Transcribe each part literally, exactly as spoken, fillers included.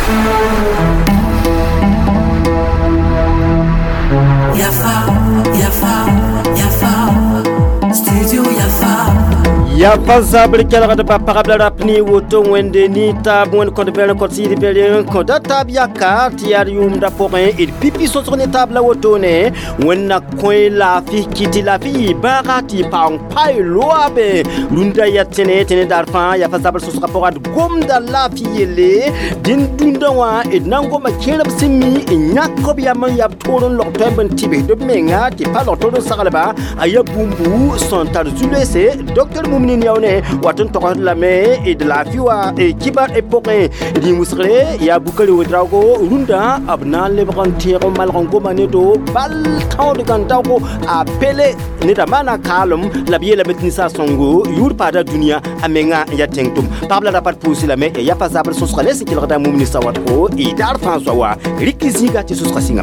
Yafa, Yafa, Yafa, Studio Yafa. Yafa zabri kala da parabla rapni woto wende ni tabon ko de bel ko si de bel ko da tab yaka tiar yum da porin il pipi so sur ne table woto ne wenna koy la fi kiti la fi barati pang pai loabe lunda ya tene tene darfa ya fa zabri so rapport gom da la fi yele din dunda wa e nango ma kelab simi nyakko ya man ya toron lo temben tibe de menga ti pa lo toron sagalba ayabumbu son tar zulese docteur Moumni Niaone waton to la me et de la fiwa et kibar époque di musre ya bukali wodrago runda abna le brantiro malrongo manedo bal taw de gantago appelé ne da mana kalum la biela metnisa songo yur pada dunia amenga ya tengtum pabla da pat pousi la me ya fa zabal so skhale si kilada Moumni sawatko e dar François wa rikiziga ti so skhasingame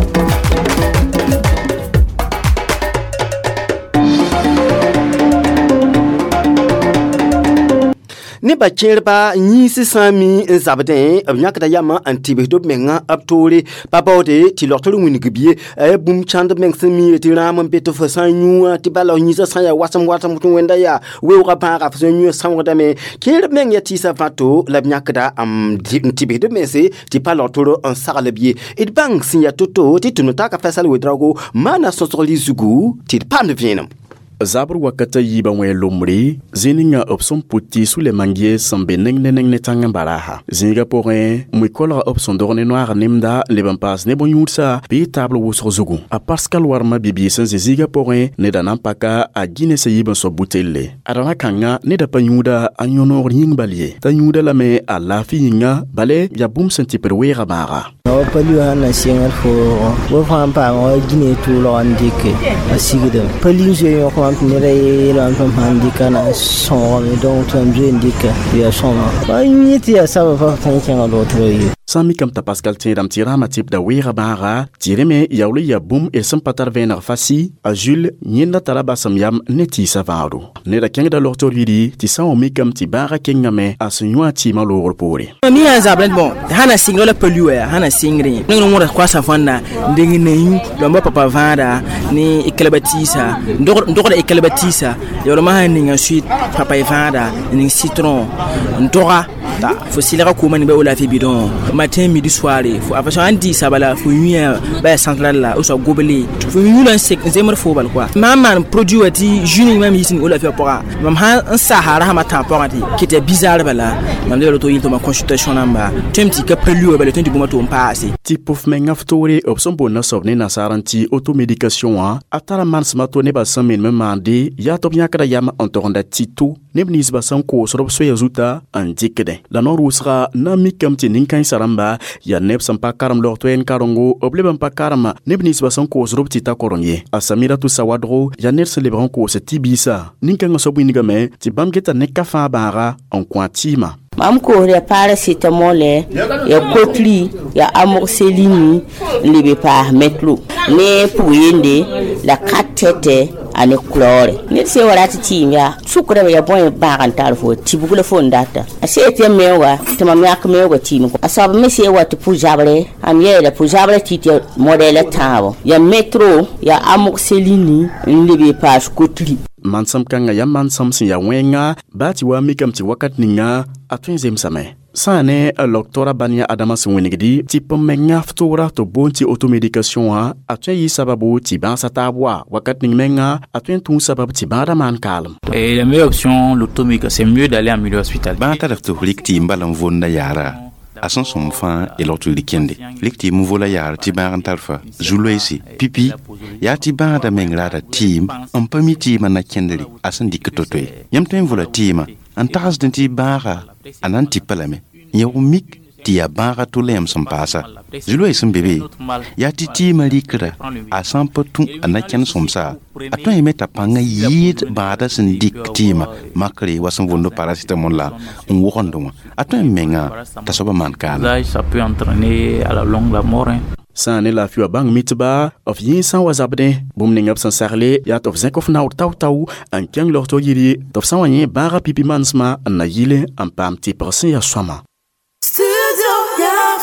ne ba cherba ni sisami zabden nyakda yama antibe do menga aptore babode ti lortolu wini gbiye e bum chand mengsemi ti ram beto fasanyu ti balo ni sa ya wasam wasam mutun wenda ya we wa ba ga fasanyu samwada me ker meng ya ti sa fato la nyakda am tibe do mese ti palortolu en sarlebier et bang sinya toto ti tunuta ka fasal wedrago mana sosoli zugu ti pan vienam Zabru wakata yiba mwe lomri, zininga opson puti sous les manguiers sambe neng neng netanga baraha. Ziniga porin, mwikola opson dorne noir nemda, le bampas ne bon yutsa, pi table wosro zugu. A Pascal Warma bibi sans ziga porin, ne da nampaka a Guinée se yiban so butelle. Arana kanga ne da panyuda anyonor ying balie. Tanyuda la me a la fi yinga, bale ya boum senti per wera bara. No palu hana singal fo, wo fam pa o Guinée tout lo andike, a sigide. Palu je yo nere lan fam handika na son donc un je indique ya son ba yiti ya sa fa tan kan lo troyi Sami kam ta Pascal tiram tirama tip da wera bara tireme yauli ya boum et sam patar vener fasi a Jules nyenda talaba sam yam neti savaro ne da kenga da lorto widi ti sa o mi kam ti bara kengame a sunwa ti malo pore mi an zablen bon hana singlo la pelu hana singri ngno mo da kwasa fanda ndengi neyu lo mo papa vanda ni ikelabatisa ndor ndor ikelabatisa yo ma haninga suite papa vanda ni citron ndora ta fo silera ko mani be o la fi bidon matin midi soirée faut après ça dit ça bala faut yuya ba central là ou so gobeli faut yuya sek zemer fo bal quoi maman produit ati juni même ici o la fi pora mam ha un sahara ha mata pora ti qui était bizarre bala mam de l'auto yinto ma consultation namba temti ka pelu bala temti bumato mpasi type of menga ftore option bona sobne na saranti automédication a atara mans mato ne ba samin me mande ya to nya kada yama ontoronda titu ne bnis ba san ko sorob so yazuta andikede la non rusra na mi kamti ninkan saramba ya neb sampa karam lorto en karongo oblebam pa karama ne bnis ba san ko sorob tita koronye asamira tu sawadro ya ner celebran ko se tibisa ninkan so buniga me ti bamgeta ne kafa bara en quantima Mam ko ya paracetamol ya kotli ya amoxicillin libe pa metlu ne puyende la katete ane chlore ne se wala ti tinga sukura ya bon ba kan tar fo tibugula fo ndata ase te mewa te mam yak mewa tin ko asab me se wat pujabre am ye la pujabre ti te modele tawo ya metro ya amoxicillin libe pa kotli mansam kanga ya mansam sin ya wenga bati wa mikam ti wakat ninga atwenzem same sane a doctora bania adamas wenigdi ti pomenga ftora to bonti automédication a atwi sababu ti ban satabwa wakat ninga atwen tun sababu ti bada man calme. Et la meilleure option l'automédication c'est mieux d'aller en milieu hospitalier. Ban ta dafto likti mbalam vonda yara asan son fan et l'autre likende likti muvola yar ti ban tarfa juloisi pipi ya ti ban da mengrada tim on pamiti mana kendeli asan diktotoy yam ten vola tima an tas denti bara anan ti palame yawmik ti ya bara to lem som pasa juloisi bebe ya ti tima likra asan patun anaken somsa aton yemeta panga yid bada sin dik tima makri wasan vondo paracetamol la on wokondo aton menga tasoba man kala ça peut entraîner à la longue la mort. Sane la fiwa bang mitba of yin san wazabde bum ningap san sarle ya tof zenkof na taw taw an kyang lorto yiri tof san wanyen bara pipi mansma na yile an pam ti persin ya swama Studio, yeah.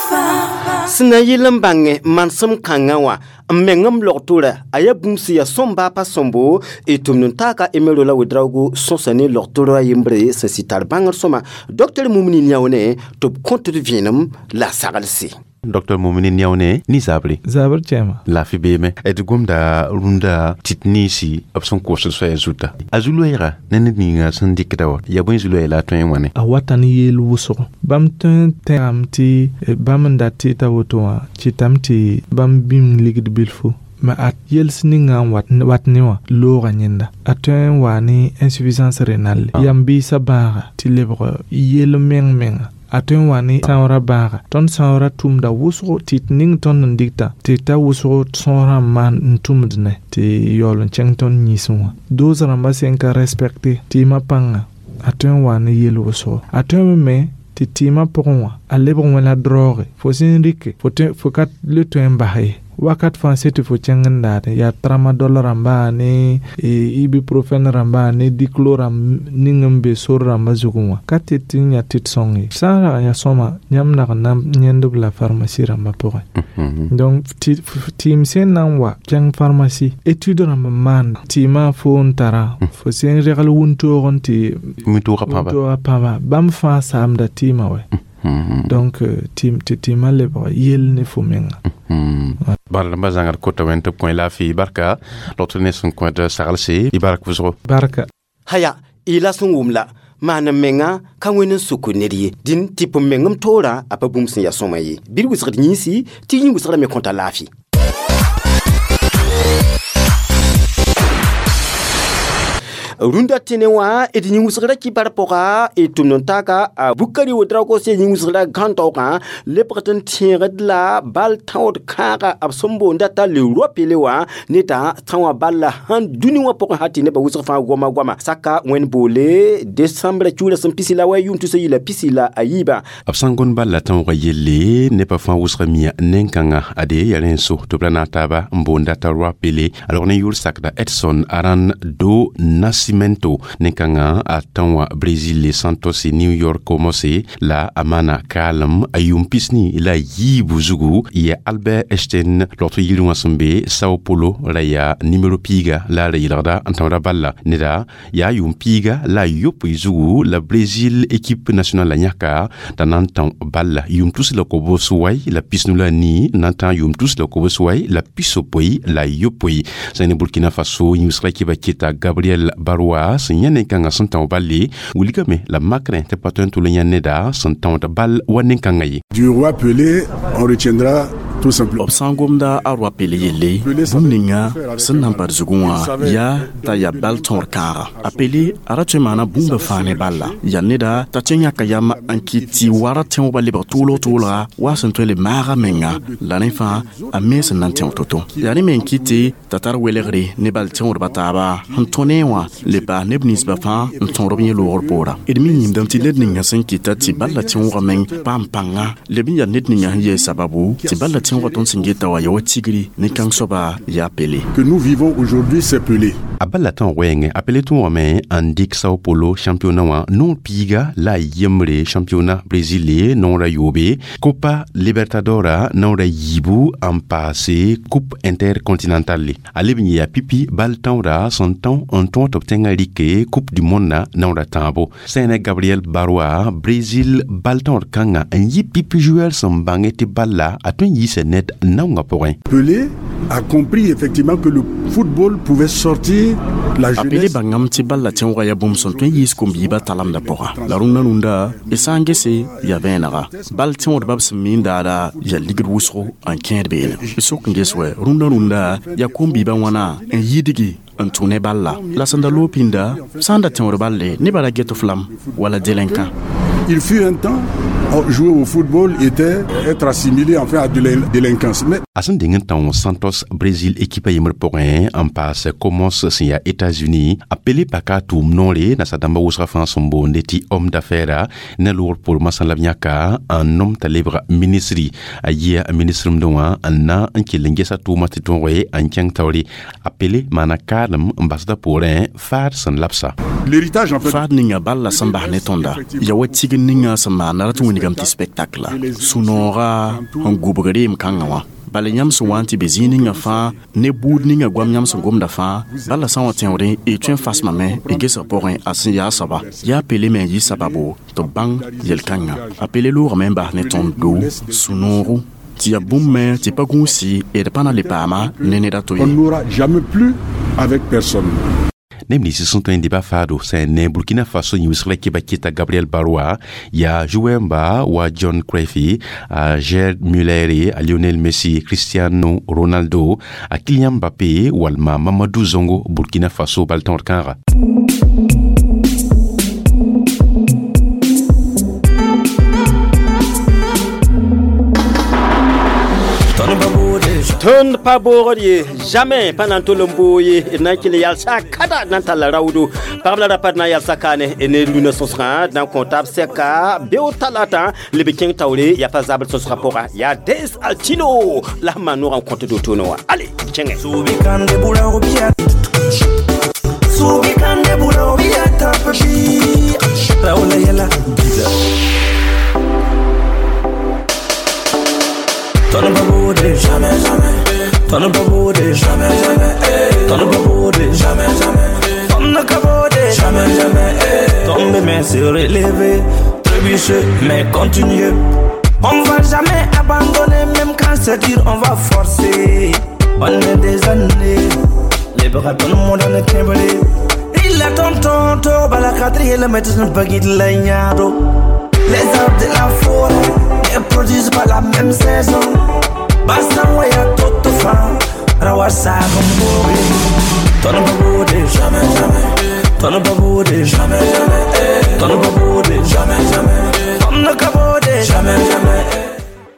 sina yilam bange mansam kangawa mengam lortura aya bumsi ya somba pa sombo e tumnun taka emelo la wedrago sonsane lortura yimbre sa sitar bangar soma docteur Mumini Niaone top compte de vienam la sagalsi docteur Mumini Niaone ni zabri zabr chema la fibeme et gumda runda titnisi abson course so ezuta azuloira nene ninga sandikdaw ya bon zuloira twen wane a watani yel wuso bam tun teramti bam ndati tawotoa chitamti bam bim ligid bilfo ma at yel sninga wat wat niwa lora nyenda atun wani insuffisance rénale yambi sabara ti lebre yel meng meng atun wani saura bara ton saura tumda wuso titning ton ndikta tita wuso sonra man tumdne ti yolon chengton nyiswa dozara masenka respecte ti mapanga atun wani yel wuso atun me ti tima pokwa alebon wala drogue fo sinrike fo te fo kat le to embaye wakat fanse ti fo chengandade ya tramadol ramba ne e ibuprofen ramba ne dicloram ningambe sor ramba zugunwa kati tinya tit songi sara ya soma nyamna nam nyendo la pharmacie ramba pore donc ti tim sen nanwa cheng pharmacie étude ramba man tima fo ntara fo sen regal wunto ronti muto rapaba muto rapaba bam fa samda tima we donc tim tima le yel ne fo menga barla mazangar kota wente point la fi barka l'autre ne son coin de saralse ibarak wuzro barka haya ila sun wumla mana menga kanwenen sukuneriye din tipo mengam tora apa bumsin ya somaye bir wisrat nyisi ti yin wisrat me konta lafi runda tenewa et ni musra ki par pora et tumnon taka a bukari wotra ko se ni musra gantoka le preten tiret la bal taud kara absombo ndata le ropelewa neta tawa balla han duni wa poko hatine ba wusra fa goma goma saka wen bole décembre chula sam pisila wa yum tu se la pisila ayiba absangon balla tan yelle ne pa fa wusra mi nenkanga ade yalenso to planata ba mbonda ta ropele alors ne yur sakda Edson aran do nas Cimento nekanga atanwa Brésil les Santos et New York commencé la amana kalm ayum pisni la yibuzugu ya Albert Einstein l'autre yilu ensemble Sao Paulo la ya numéro piga la yilada antara balla neda ya yum piga la yop izugu la Brésil équipe nationale la nyaka tanantan balla yum tous la koboswai la pisnula ni nantan yum tous la koboswai la pisopoi la yopoi c'est Burkina Faso yusra kibakita Gabriel Barwa sinyane kanga santan balli wuligame la macrin te patun tout le nyaneda santan bal wanen kanga yi du roi Pelé on retiendra tout simplement obsangomda arwa Pelé yele bumninga sannan barzugunwa ya ta ya bal tor kara apeli aratu mana bumba fane balla yaneda ta tenya kayama ankiti wara ten balle batulo tola wasanto le mara menga la nefa ames nanten toto yani menkiti tatar welegre ne bal ten bataba hantonewa le ba nebnis ba fa ntorobye lo orpora edmi nyimdam ti ledninga sankita ti balla ten rameng pampanga le binya netninga ye sababu ti balla ten waton singeta wa yo tigri ne kangsoba ya Pelé que nous vivons aujourd'hui c'est Pelé aballa tan wenge appelé tout romain andik Sao Paulo championnat wa non piga la yemre championnat brésilien non la yobe Copa Libertadora non la yibu en passé coupe intercontinentale alibni ya pipi bal tan ra son temps en temps obtenga like coupe du monde na non la tambo Séné Gabriel Barwa Brésil bal tan kanga en yi pipi joueur son bangete balla atun yi senet non ngaporin Pelé a compris effectivement que le football pouvait sortir la jeunesse. Appelé bangam ti balla ten waya bum son tun yis kombi ba talam da pora. La runa nunda esangese ya venara. Bal ten wad babs minda da ya ligir wusro an kend bele. So kungeswe runa nunda ya kombi ba wana en yidigi an tune balla. La sanda lopinda sanda ten wad balle ne bala geto flam wala delinquant. Il fut un temps jouer au football était être assimilé enfin à de la délinquance. Mais asan dingen tan Santos Brésil équipe yemer porin en passe commence si à États-Unis appelé paka tum nole na sadamba usra France sombo ndeti homme d'affaires na lour pour masalabnyaka un homme talibra ministry ayia ministre mdoa anna anki lengesa tuma titonwe ankyang tawli appelé manakalam ambassadeur porin far san lapsa l'héritage en fait. Fad ninga balla samba netonda. Ya wetigi ninga sama naratu winigam ti spectacle. Sunora on gubugare mkangawa. Bala nyam so wanti bezini nga fa ne bud ninga gwam nyam so gomda fa bala san watenore e tuen fas mame e gesa porin asin ya saba ya pele men yi sababo to bang yel kanga apele lour memba ne ton do sunoro ti abumme ti pagunsi e de pana le pama nene da toye. On n'aura jamais plus avec personne. Nemli se sont un débat fado c'est ne Burkina Faso Newsle Kibakita Gabriel Baroua ya Jouemba wa John Cruyff a Gerd Müller a Lionel Messi Cristiano Ronaldo a Kylian Mbappé ou Alma Mamadou Zongo Burkina Faso Balton Kara. Ton pa borodier jamais pendant tout le mboye na kile yalsa kada nan tal rawdu parla da padna yalsa kane ene luna sosra dans comptable seka beo talata le bikin tawle ya fazable ce rapport ya des altino la mano rencontre de tono allez chenge subi kande bula obia subi kande bula obia tapabi raula yala Ton babode, jamais, jamais. Ton babode, jamais, jamais. Ton babode, jamais, jamais. Ton cabode, jamais, jamais. Ton bébé se relever, trébucher, mais continuer. On va jamais abandonner, même quand c'est dur, on va forcer. On est des années, les bras dans le monde en est timbré. Il a ton tonto, balakadri, le médecin, baguette, l'agnado. Les arbres de la forêt.